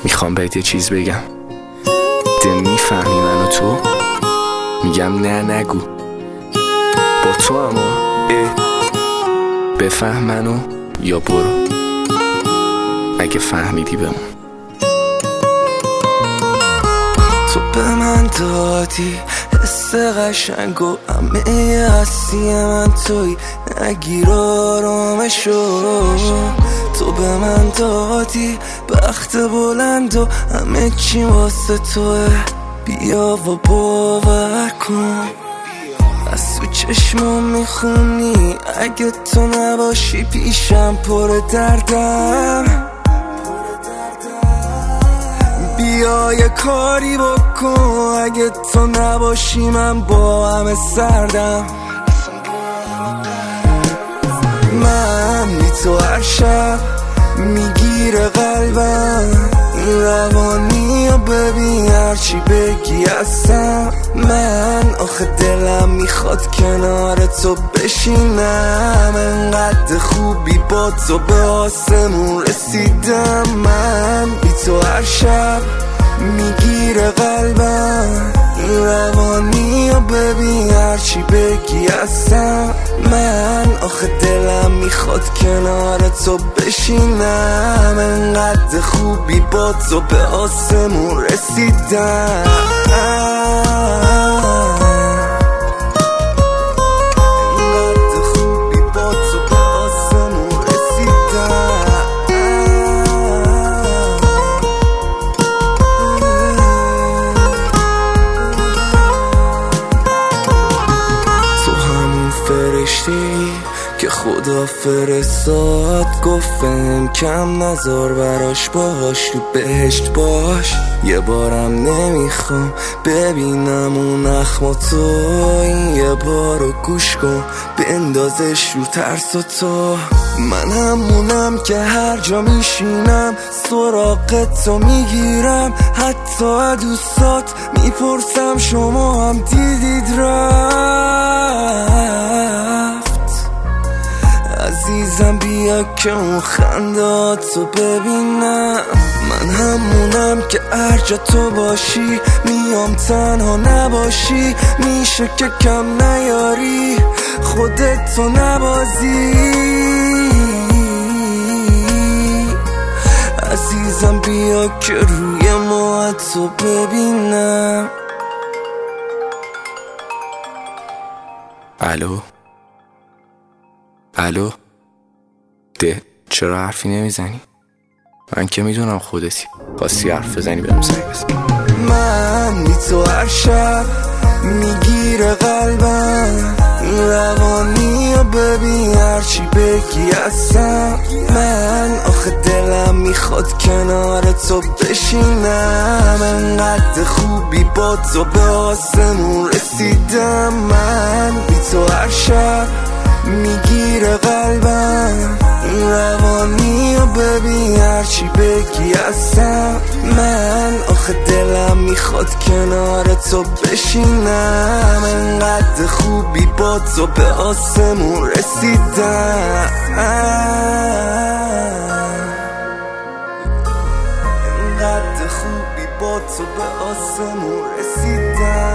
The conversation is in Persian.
میخوام بهت یه چیز بگم. میفهمی منو تو؟ میگم نه نگو. با تو اما بفهم منو یا برو. اگه فهمیدی بمون. تو به من دادی حس قشنگ و همه هستی من توی، نگیر آرامشو. تو به من دادی بخت بلند و همه چی واسه توه. بیا و باور کن، از تو چشمام میخونی. اگه تو نباشی پیشم پر دردم. بیا یه کاری بکن، اگه تو نباشی من با همه سردم. من بی تو هر شب میگیره قلبم. روانی رو ببین هرچی بگی هستم. من آخه دلم میخواد کنار تو بشینم. انقدر خوبی با تو به آسمون رسیدم. من بی تو هر شب میگیره قلبم. روانی رو ببین هرچی بگی هستم. من آخه دلم میخواد کنار تو بشینم. انقدر خوبی با تو به آسمون رسیدم. فرشته‌ای که خدا فرستاد، گفتم کم نذار براش، باش تو بهشت باش. یه بارم نمیخوام ببینم اون اخم تو. این یه بارو گوش کن بندازش رو ترس و تو. من همونم که هر جا میشینم سراغ تو میگیرم. حتی دوستات میپرسم شما هم دیدید رفت. عزیزم بیا که اون خنداتو ببینم. من همونم که هر جا تو باشی میام تنها نباشی. میشه که کم نیاری خودتو نبازی. عزیزم بیا که روی موهاتو ببینم. الو الو ده، چرا حرفی نمیزنی؟ من که میدونم خودتی، خواستی حرف بزنی بهم سعی بزن. من بی تو هر شب میگیره قلبم. روانی رو ببین هرچی بگی هستم. من آخه دلم میخواد کنار تو بشینم. انقدر خوبی با تو به آسمون رسیدم. من بی تو هر شب میگیره قلبم. روانی رو ببین هرچی بگی هستم. من آخه دلم میخواد کنار تو بشینم. انقدر خوبی با تو به آسمون رسیدم. انقدر خوبی با تو به آسمون رسیدم.